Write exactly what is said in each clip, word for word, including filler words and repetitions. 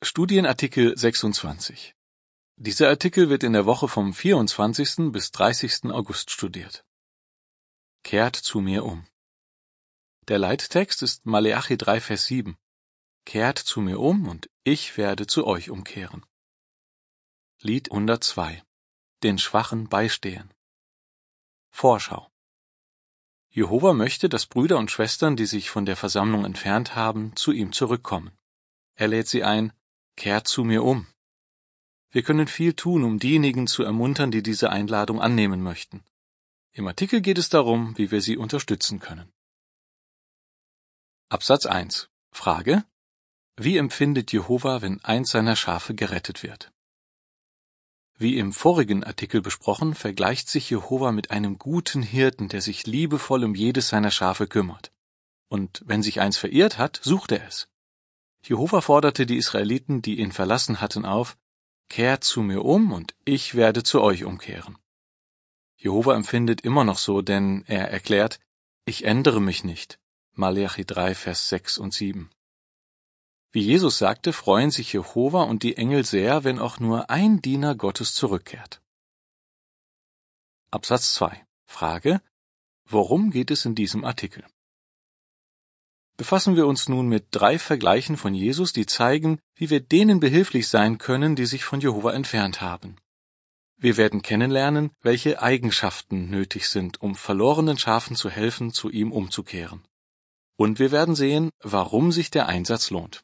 Studienartikel sechsundzwanzig. Dieser Artikel wird in der Woche vom vierundzwanzigsten bis dreißigsten August studiert. Kehrt zu mir um. Der Leittext ist Maleachi drei, Vers sieben. Kehrt zu mir um, und ich werde zu euch umkehren. Lied hundertzwei. Den Schwachen beistehen. Vorschau. Jehova möchte, dass Brüder und Schwestern, die sich von der Versammlung entfernt haben, zu ihm zurückkommen. Er lädt sie ein: Kehrt zu mir um. Wir können viel tun, um diejenigen zu ermuntern, die diese Einladung annehmen möchten. Im Artikel geht es darum, wie wir sie unterstützen können. Absatz eins. Frage: Wie empfindet Jehova, wenn eins seiner Schafe gerettet wird? Wie im vorigen Artikel besprochen, vergleicht sich Jehova mit einem guten Hirten, der sich liebevoll um jedes seiner Schafe kümmert. Und wenn sich eins verirrt hat, sucht er es. Jehova forderte die Israeliten, die ihn verlassen hatten, auf: Kehrt zu mir um, und ich werde zu euch umkehren. Jehova empfindet immer noch so, denn er erklärt: Ich ändere mich nicht. Maleachi drei, Vers sechs und sieben. Wie Jesus sagte, freuen sich Jehova und die Engel sehr, wenn auch nur ein Diener Gottes zurückkehrt. Absatz zwei. Frage: Worum geht es in diesem Artikel? Befassen wir uns nun mit drei Vergleichen von Jesus, die zeigen, wie wir denen behilflich sein können, die sich von Jehova entfernt haben. Wir werden kennenlernen, welche Eigenschaften nötig sind, um verlorenen Schafen zu helfen, zu ihm umzukehren. Und wir werden sehen, warum sich der Einsatz lohnt.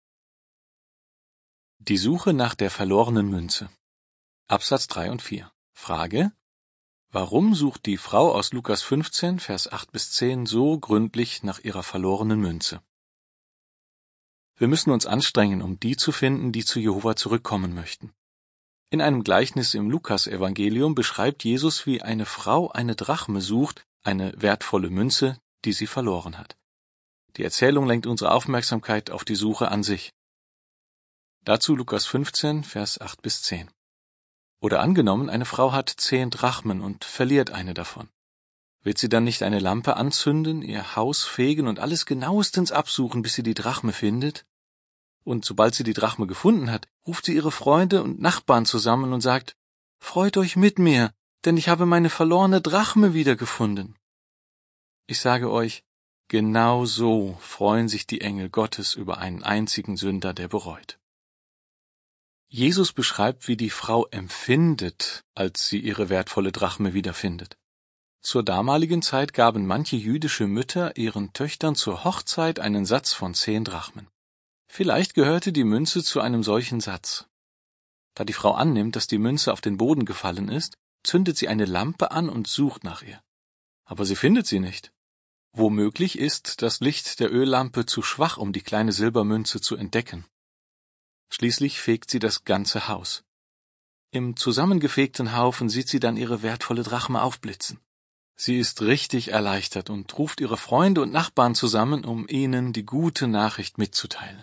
Die Suche nach der verlorenen Münze. Absatz drei und vier. Frage: Warum sucht die Frau aus Lukas fünfzehn, Vers acht bis zehn so gründlich nach ihrer verlorenen Münze? Wir müssen uns anstrengen, um die zu finden, die zu Jehova zurückkommen möchten. In einem Gleichnis im Lukas-Evangelium beschreibt Jesus, wie eine Frau eine Drachme sucht, eine wertvolle Münze, die sie verloren hat. Die Erzählung lenkt unsere Aufmerksamkeit auf die Suche an sich. Dazu Lukas fünfzehn, Vers acht bis zehn. Oder angenommen, eine Frau hat zehn Drachmen und verliert eine davon. Wird sie dann nicht eine Lampe anzünden, ihr Haus fegen und alles genauestens absuchen, bis sie die Drachme findet? Und sobald sie die Drachme gefunden hat, ruft sie ihre Freunde und Nachbarn zusammen und sagt: Freut euch mit mir, denn ich habe meine verlorene Drachme wiedergefunden. Ich sage euch, genau so freuen sich die Engel Gottes über einen einzigen Sünder, der bereut. Jesus beschreibt, wie die Frau empfindet, als sie ihre wertvolle Drachme wiederfindet. Zur damaligen Zeit gaben manche jüdische Mütter ihren Töchtern zur Hochzeit einen Satz von zehn Drachmen. Vielleicht gehörte die Münze zu einem solchen Satz. Da die Frau annimmt, dass die Münze auf den Boden gefallen ist, zündet sie eine Lampe an und sucht nach ihr. Aber sie findet sie nicht. Womöglich ist das Licht der Öllampe zu schwach, um die kleine Silbermünze zu entdecken. Schließlich fegt sie das ganze Haus. Im zusammengefegten Haufen sieht sie dann ihre wertvolle Drachme aufblitzen. Sie ist richtig erleichtert und ruft ihre Freunde und Nachbarn zusammen, um ihnen die gute Nachricht mitzuteilen.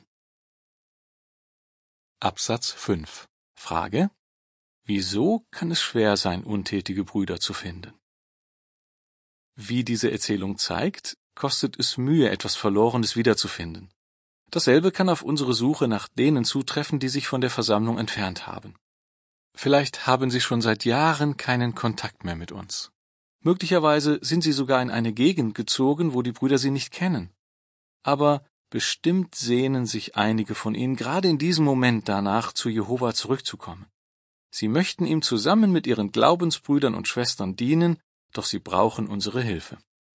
Absatz fünf. Frage: Wieso kann es schwer sein, untätige Brüder zu finden? Wie diese Erzählung zeigt, kostet es Mühe, etwas Verlorenes wiederzufinden. Dasselbe kann auf unsere Suche nach denen zutreffen, die sich von der Versammlung entfernt haben. Vielleicht haben sie schon seit Jahren keinen Kontakt mehr mit uns. Möglicherweise sind sie sogar in eine Gegend gezogen, wo die Brüder sie nicht kennen. Aber bestimmt sehnen sich einige von ihnen gerade in diesem Moment danach, zu Jehova zurückzukommen. Sie möchten ihm zusammen mit ihren Glaubensbrüdern und Schwestern dienen, doch sie brauchen unsere Hilfe.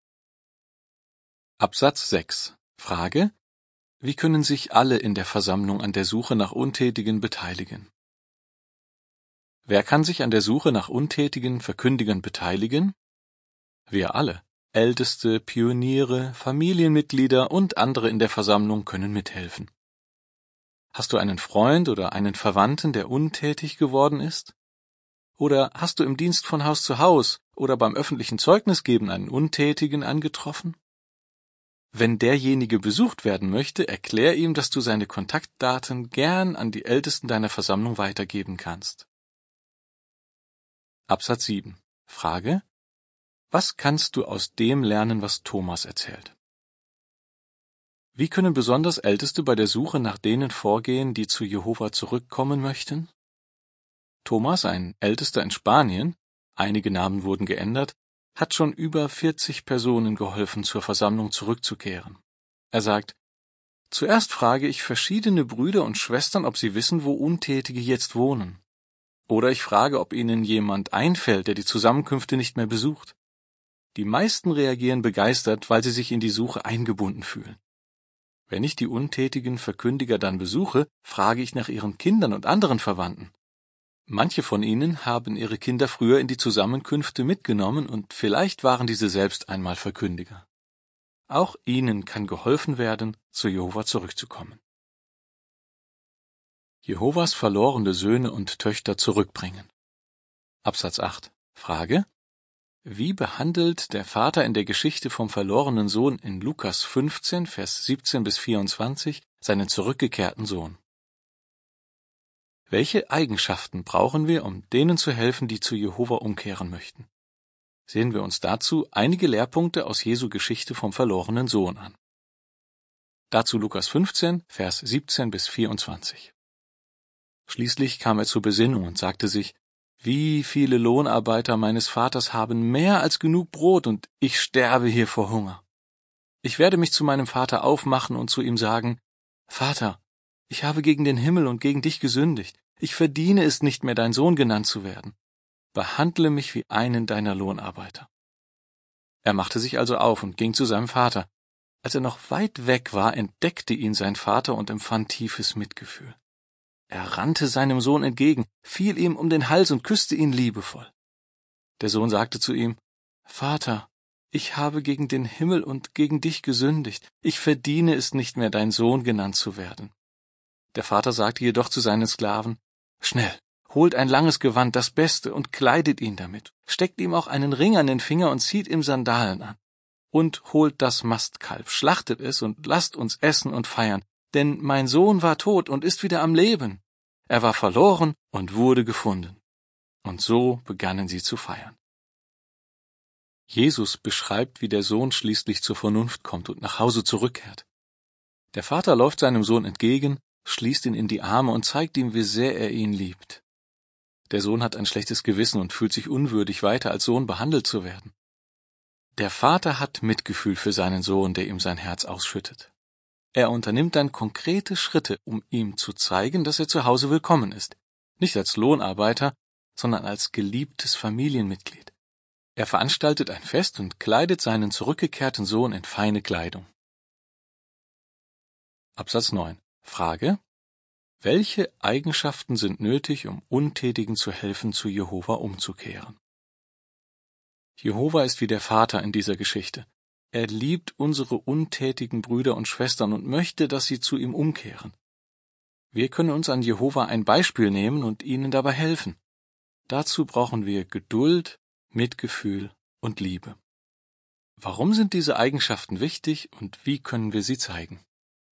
Absatz sechs. Frage: Wie können sich alle in der Versammlung an der Suche nach Untätigen beteiligen? Wer kann sich an der Suche nach untätigen Verkündigern beteiligen? Wir alle. Älteste, Pioniere, Familienmitglieder und andere in der Versammlung können mithelfen. Hast du einen Freund oder einen Verwandten, der untätig geworden ist? Oder hast du im Dienst von Haus zu Haus oder beim öffentlichen Zeugnisgeben einen Untätigen angetroffen? Wenn derjenige besucht werden möchte, erklär ihm, dass du seine Kontaktdaten gern an die Ältesten deiner Versammlung weitergeben kannst. Absatz sieben. Frage: Was kannst du aus dem lernen, was Thomas erzählt? Wie können besonders Älteste bei der Suche nach denen vorgehen, die zu Jehova zurückkommen möchten? Thomas, ein Ältester in Spanien, einige Namen wurden geändert, hat schon über vierzig Personen geholfen, zur Versammlung zurückzukehren. Er sagt: Zuerst frage ich verschiedene Brüder und Schwestern, ob sie wissen, wo Untätige jetzt wohnen. Oder ich frage, ob ihnen jemand einfällt, der die Zusammenkünfte nicht mehr besucht. Die meisten reagieren begeistert, weil sie sich in die Suche eingebunden fühlen. Wenn ich die untätigen Verkündiger dann besuche, frage ich nach ihren Kindern und anderen Verwandten. Manche von ihnen haben ihre Kinder früher in die Zusammenkünfte mitgenommen und vielleicht waren diese selbst einmal Verkündiger. Auch ihnen kann geholfen werden, zu Jehova zurückzukommen. Jehovas verlorene Söhne und Töchter zurückbringen. Absatz acht. Frage: Wie behandelt der Vater in der Geschichte vom verlorenen Sohn in Lukas fünfzehn, Vers siebzehn bis vierundzwanzig seinen zurückgekehrten Sohn? Welche Eigenschaften brauchen wir, um denen zu helfen, die zu Jehova umkehren möchten? Sehen wir uns dazu einige Lehrpunkte aus Jesu Geschichte vom verlorenen Sohn an. Dazu Lukas fünfzehn, Vers siebzehn bis vierundzwanzig. Schließlich kam er zur Besinnung und sagte sich: Wie viele Lohnarbeiter meines Vaters haben mehr als genug Brot und ich sterbe hier vor Hunger. Ich werde mich zu meinem Vater aufmachen und zu ihm sagen: Vater, ich habe gegen den Himmel und gegen dich gesündigt. Ich verdiene es nicht mehr, dein Sohn genannt zu werden. Behandle mich wie einen deiner Lohnarbeiter. Er machte sich also auf und ging zu seinem Vater. Als er noch weit weg war, entdeckte ihn sein Vater und empfand tiefes Mitgefühl. Er rannte seinem Sohn entgegen, fiel ihm um den Hals und küsste ihn liebevoll. Der Sohn sagte zu ihm: Vater, ich habe gegen den Himmel und gegen dich gesündigt. Ich verdiene es nicht mehr, dein Sohn genannt zu werden. Der Vater sagte jedoch zu seinen Sklaven: Schnell, holt ein langes Gewand, das Beste, und kleidet ihn damit. Steckt ihm auch einen Ring an den Finger und zieht ihm Sandalen an. Und holt das Mastkalb, schlachtet es und lasst uns essen und feiern. Denn mein Sohn war tot und ist wieder am Leben. Er war verloren und wurde gefunden. Und so begannen sie zu feiern. Jesus beschreibt, wie der Sohn schließlich zur Vernunft kommt und nach Hause zurückkehrt. Der Vater läuft seinem Sohn entgegen, schließt ihn in die Arme und zeigt ihm, wie sehr er ihn liebt. Der Sohn hat ein schlechtes Gewissen und fühlt sich unwürdig, weiter als Sohn behandelt zu werden. Der Vater hat Mitgefühl für seinen Sohn, der ihm sein Herz ausschüttet. Er unternimmt dann konkrete Schritte, um ihm zu zeigen, dass er zu Hause willkommen ist. Nicht als Lohnarbeiter, sondern als geliebtes Familienmitglied. Er veranstaltet ein Fest und kleidet seinen zurückgekehrten Sohn in feine Kleidung. Absatz neun. Frage: Welche Eigenschaften sind nötig, um Untätigen zu helfen, zu Jehova umzukehren? Jehova ist wie der Vater in dieser Geschichte. Er liebt unsere untätigen Brüder und Schwestern und möchte, dass sie zu ihm umkehren. Wir können uns an Jehova ein Beispiel nehmen und ihnen dabei helfen. Dazu brauchen wir Geduld, Mitgefühl und Liebe. Warum sind diese Eigenschaften wichtig und wie können wir sie zeigen?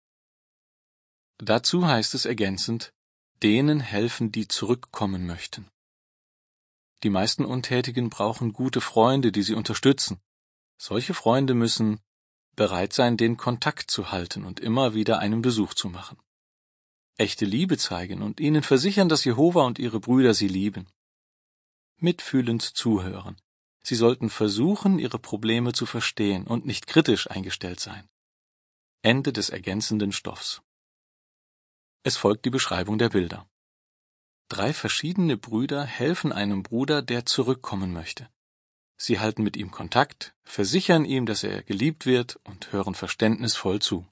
Dazu heißt es ergänzend: Denen helfen, die zurückkommen möchten. Die meisten Untätigen brauchen gute Freunde, die sie unterstützen. Solche Freunde müssen bereit sein, den Kontakt zu halten und immer wieder einen Besuch zu machen. Echte Liebe zeigen und ihnen versichern, dass Jehova und ihre Brüder sie lieben. Mitfühlend zuhören. Sie sollten versuchen, ihre Probleme zu verstehen und nicht kritisch eingestellt sein. Ende des ergänzenden Stoffs. Es folgt die Beschreibung der Bilder. Drei verschiedene Brüder helfen einem Bruder, der zurückkommen möchte. Sie halten mit ihm Kontakt, versichern ihm, dass er geliebt wird und hören verständnisvoll zu.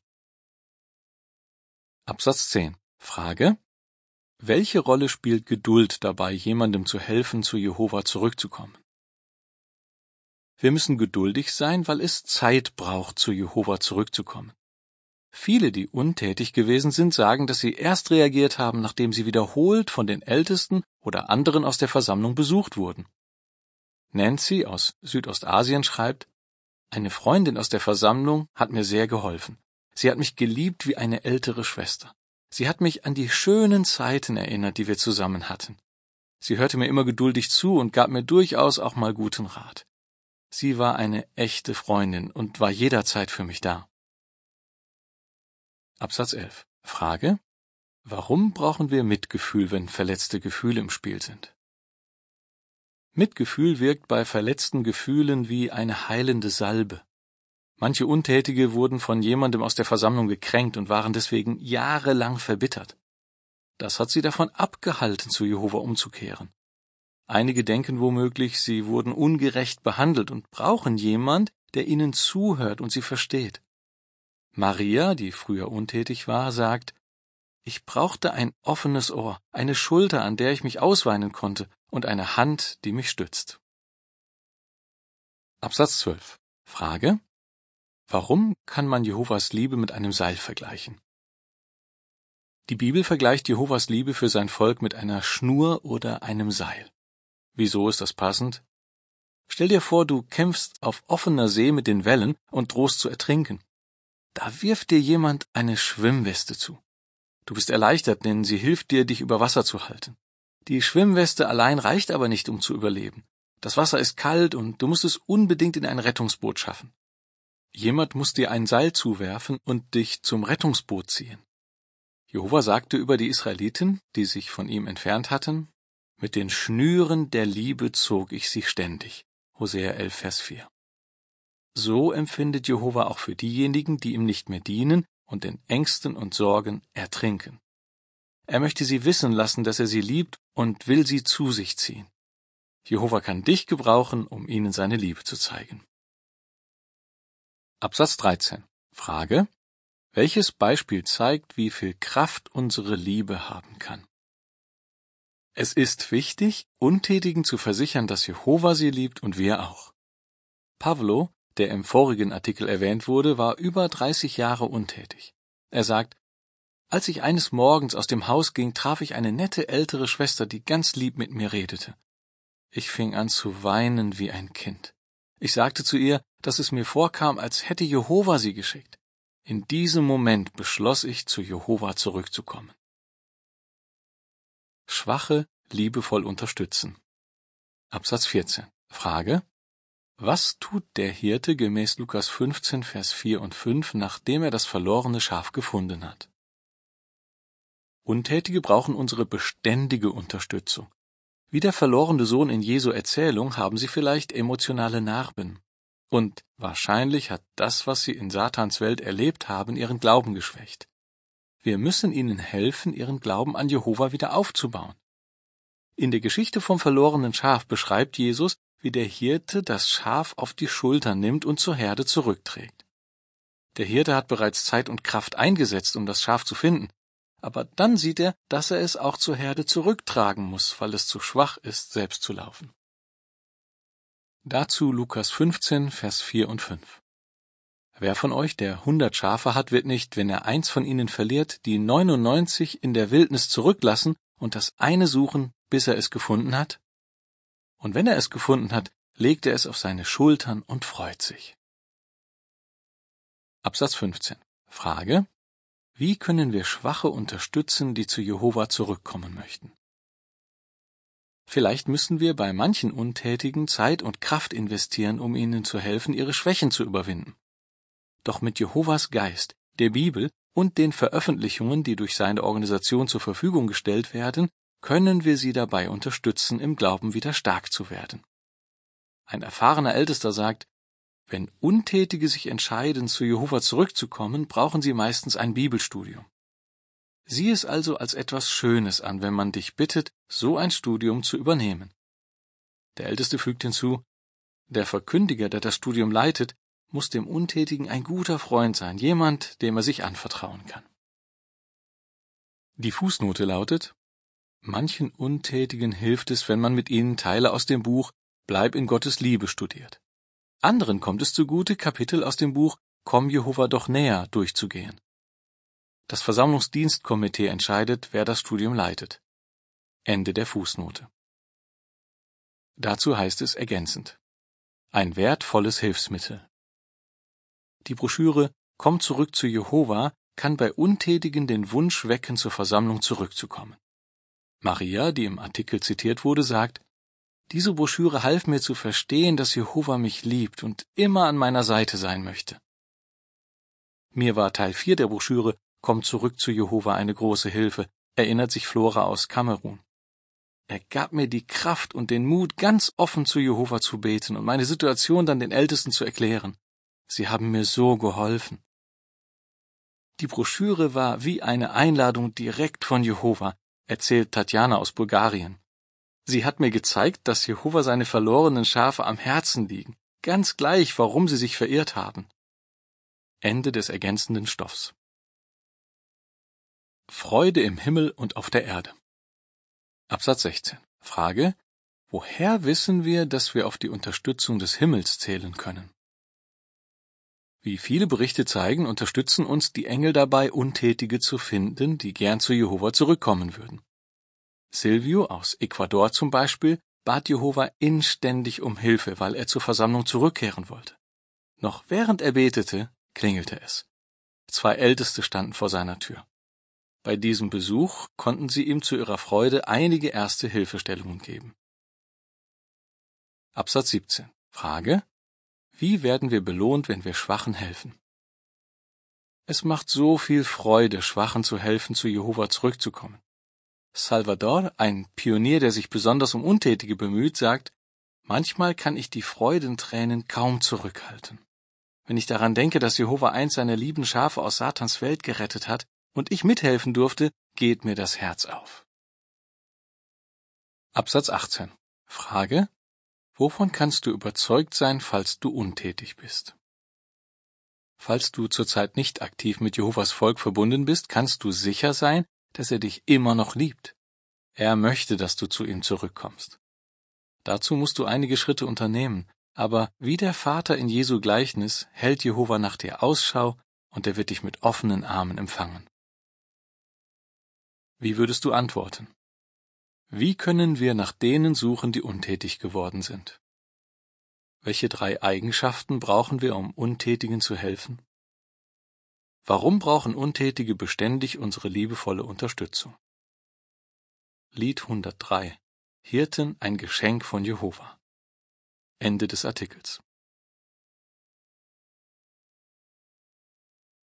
Absatz zehn. Frage: Welche Rolle spielt Geduld dabei, jemandem zu helfen, zu Jehova zurückzukommen? Wir müssen geduldig sein, weil es Zeit braucht, zu Jehova zurückzukommen. Viele, die untätig gewesen sind, sagen, dass sie erst reagiert haben, nachdem sie wiederholt von den Ältesten oder anderen aus der Versammlung besucht wurden. Nancy aus Südostasien schreibt: Eine Freundin aus der Versammlung hat mir sehr geholfen. Sie hat mich geliebt wie eine ältere Schwester. Sie hat mich an die schönen Zeiten erinnert, die wir zusammen hatten. Sie hörte mir immer geduldig zu und gab mir durchaus auch mal guten Rat. Sie war eine echte Freundin und war jederzeit für mich da. Absatz elf. Frage: Warum brauchen wir Mitgefühl, wenn verletzte Gefühle im Spiel sind? Mitgefühl wirkt bei verletzten Gefühlen wie eine heilende Salbe. Manche Untätige wurden von jemandem aus der Versammlung gekränkt und waren deswegen jahrelang verbittert. Das hat sie davon abgehalten, zu Jehova umzukehren. Einige denken womöglich, sie wurden ungerecht behandelt und brauchen jemand, der ihnen zuhört und sie versteht. Maria, die früher untätig war, sagt: Ich brauchte ein offenes Ohr, eine Schulter, an der ich mich ausweinen konnte, und eine Hand, die mich stützt. Absatz zwölf. Frage: Warum kann man Jehovas Liebe mit einem Seil vergleichen? Die Bibel vergleicht Jehovas Liebe für sein Volk mit einer Schnur oder einem Seil. Wieso ist das passend? Stell dir vor, du kämpfst auf offener See mit den Wellen und drohst zu ertrinken. Da wirft dir jemand eine Schwimmweste zu. Du bist erleichtert, denn sie hilft dir, dich über Wasser zu halten. Die Schwimmweste allein reicht aber nicht, um zu überleben. Das Wasser ist kalt und du musst es unbedingt in ein Rettungsboot schaffen. Jemand muss dir ein Seil zuwerfen und dich zum Rettungsboot ziehen. Jehova sagte über die Israeliten, die sich von ihm entfernt hatten: Mit den Schnüren der Liebe zog ich sie ständig. Hosea elf, Vers vier. So empfindet Jehova auch für diejenigen, die ihm nicht mehr dienen und in Ängsten und Sorgen ertrinken. Er möchte sie wissen lassen, dass er sie liebt und will sie zu sich ziehen. Jehova kann dich gebrauchen, um ihnen seine Liebe zu zeigen. Absatz dreizehn. Frage: Welches Beispiel zeigt, wie viel Kraft unsere Liebe haben kann? Es ist wichtig, Untätigen zu versichern, dass Jehova sie liebt und wir auch. Pavlo, der im vorigen Artikel erwähnt wurde, war über dreißig Jahre untätig. Er sagt: Als ich eines Morgens aus dem Haus ging, traf ich eine nette ältere Schwester, die ganz lieb mit mir redete. Ich fing an zu weinen wie ein Kind. Ich sagte zu ihr, dass es mir vorkam, als hätte Jehova sie geschickt. In diesem Moment beschloss ich, zu Jehova zurückzukommen. Schwache liebevoll unterstützen. Absatz vierzehn. Frage: Was tut der Hirte gemäß Lukas fünfzehn, Vers vier und fünf, nachdem er das verlorene Schaf gefunden hat? Untätige brauchen unsere beständige Unterstützung. Wie der verlorene Sohn in Jesu Erzählung haben sie vielleicht emotionale Narben. Und wahrscheinlich hat das, was sie in Satans Welt erlebt haben, ihren Glauben geschwächt. Wir müssen ihnen helfen, ihren Glauben an Jehova wieder aufzubauen. In der Geschichte vom verlorenen Schaf beschreibt Jesus, wie der Hirte das Schaf auf die Schulter nimmt und zur Herde zurückträgt. Der Hirte hat bereits Zeit und Kraft eingesetzt, um das Schaf zu finden, aber dann sieht er, dass er es auch zur Herde zurücktragen muss, weil es zu schwach ist, selbst zu laufen. Dazu Lukas fünfzehn, Vers vier und fünf. Wer von euch, der hundert Schafe hat, wird nicht, wenn er eins von ihnen verliert, die neunundneunzig in der Wildnis zurücklassen und das eine suchen, bis er es gefunden hat? Und wenn er es gefunden hat, legt er es auf seine Schultern und freut sich. Absatz fünfzehn. Frage: Wie können wir Schwache unterstützen, die zu Jehova zurückkommen möchten? Vielleicht müssen wir bei manchen Untätigen Zeit und Kraft investieren, um ihnen zu helfen, ihre Schwächen zu überwinden. Doch mit Jehovas Geist, der Bibel und den Veröffentlichungen, die durch seine Organisation zur Verfügung gestellt werden, können wir sie dabei unterstützen, im Glauben wieder stark zu werden. Ein erfahrener Ältester sagt: Wenn Untätige sich entscheiden, zu Jehova zurückzukommen, brauchen sie meistens ein Bibelstudium. Sieh es also als etwas Schönes an, wenn man dich bittet, so ein Studium zu übernehmen. Der Älteste fügt hinzu: Der Verkündiger, der das Studium leitet, muss dem Untätigen ein guter Freund sein, jemand, dem er sich anvertrauen kann. Die Fußnote lautet: Manchen Untätigen hilft es, wenn man mit ihnen Teile aus dem Buch Bleib in Gottes Liebe studiert. Anderen kommt es zugute, Kapitel aus dem Buch Komm Jehova doch näher durchzugehen. Das Versammlungsdienstkomitee entscheidet, wer das Studium leitet. Ende der Fußnote. Dazu heißt es ergänzend: Ein wertvolles Hilfsmittel. Die Broschüre Komm zurück zu Jehova kann bei Untätigen den Wunsch wecken, zur Versammlung zurückzukommen. Maria, die im Artikel zitiert wurde, sagt: Diese Broschüre half mir zu verstehen, dass Jehova mich liebt und immer an meiner Seite sein möchte. Mir war Teil vier der Broschüre Komm zurück zu Jehova, eine große Hilfe, erinnert sich Flora aus Kamerun. Er gab mir die Kraft und den Mut, ganz offen zu Jehova zu beten und meine Situation dann den Ältesten zu erklären. Sie haben mir so geholfen. Die Broschüre war wie eine Einladung direkt von Jehova, erzählt Tatjana aus Bulgarien. Sie hat mir gezeigt, dass Jehova seine verlorenen Schafe am Herzen liegen, ganz gleich, warum sie sich verirrt haben. Ende des ergänzenden Stoffs. Freude im Himmel und auf der Erde. Absatz sechzehn. Frage: Woher wissen wir, dass wir auf die Unterstützung des Himmels zählen können? Wie viele Berichte zeigen, unterstützen uns die Engel dabei, Untätige zu finden, die gern zu Jehova zurückkommen würden. Silvio aus Ecuador zum Beispiel bat Jehova inständig um Hilfe, weil er zur Versammlung zurückkehren wollte. Noch während er betete, klingelte es. Zwei Älteste standen vor seiner Tür. Bei diesem Besuch konnten sie ihm zu ihrer Freude einige erste Hilfestellungen geben. Absatz siebzehn. Frage: Wie werden wir belohnt, wenn wir Schwachen helfen? Es macht so viel Freude, Schwachen zu helfen, zu Jehova zurückzukommen. Salvador, ein Pionier, der sich besonders um Untätige bemüht, sagt: Manchmal kann ich die Freudentränen kaum zurückhalten. Wenn ich daran denke, dass Jehova einst seine lieben Schafe aus Satans Welt gerettet hat und ich mithelfen durfte, geht mir das Herz auf. Absatz achtzehn. Frage: Wovon kannst du überzeugt sein, falls du untätig bist? Falls du zurzeit nicht aktiv mit Jehovas Volk verbunden bist, kannst du sicher sein, dass er dich immer noch liebt. Er möchte, dass du zu ihm zurückkommst. Dazu musst du einige Schritte unternehmen, aber wie der Vater in Jesu Gleichnis hält Jehova nach dir Ausschau und er wird dich mit offenen Armen empfangen. Wie würdest du antworten? Wie können wir nach denen suchen, die untätig geworden sind? Welche drei Eigenschaften brauchen wir, um Untätigen zu helfen? Warum brauchen Untätige beständig unsere liebevolle Unterstützung? Lied hundertdrei. Hirten, ein Geschenk von Jehova. Ende des Artikels.